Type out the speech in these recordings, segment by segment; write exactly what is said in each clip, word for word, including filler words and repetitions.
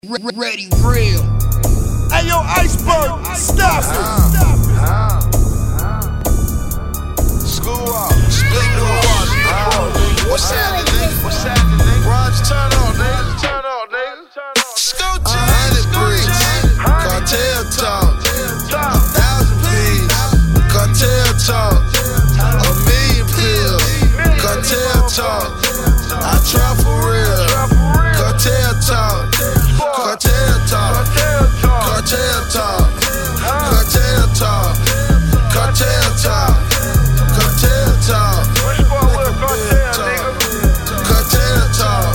Ready, real. Hey, yo, Iceberg, stop it. Uh, uh, School up, split the water. What's happening? What's happening? Raj, turn on, nigga. Turn on, nigga. Scoot to a hundred bricks. Cartel talk. A thousand P's. Cartel talk. A million pills. Cartel talk. I try for real. Cartel talk. Cartel talk. Cartel talk. Cartel talk. Cartel talk. Cartel talk. Cartel talk.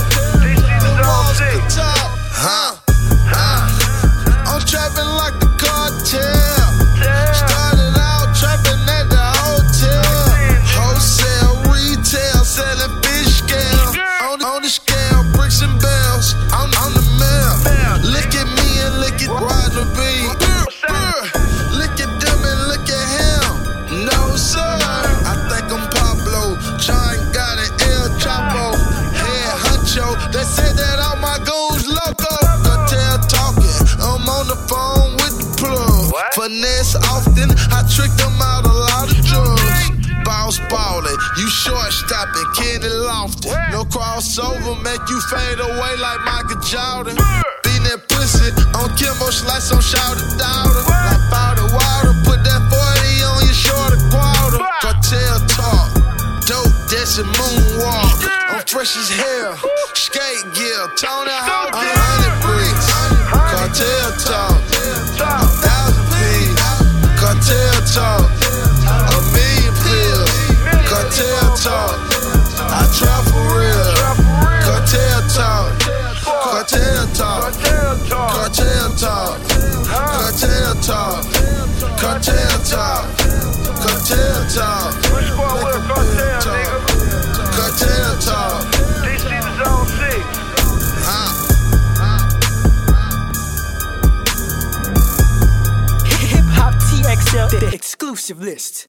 Huh? Huh? I'm trapping like the cartel. Started out trapping at the hotel. Wholesale, retail, selling fish scale. On the, on the scale, bricks and bells. I'm on the mail. Look at me and look at Roger B. Look at them and look at him. No sir, I think I'm Pablo. John got an El Chapo. Head honcho. They say that all my goons loco. Cartel talking. I'm on the phone with the plug. Finesse often. I trick them out a lot of drugs. Boss ballin', you short stopping, Kenny Lofton. No crossover, make you fade away like Michael Jordan. Beat that pussy on Kimbo Slice on Shout It Daughter. Like powder water, put that forty on your shorter quarter. Cartel talk, dope, that's a moonwalk. I'm fresh as hell, skate gear, Tony Hawk, a hundred bricks. Cartel talk, a thousand P's. Cartel talk, a million pills. Cartel talk, I try for real. Cartel talk, cartel talk, cartel talk, cartel talk, cartel talk, cartel talk, cartel talk. D C the Zone six. Hip Hop T X L, the exclusive list.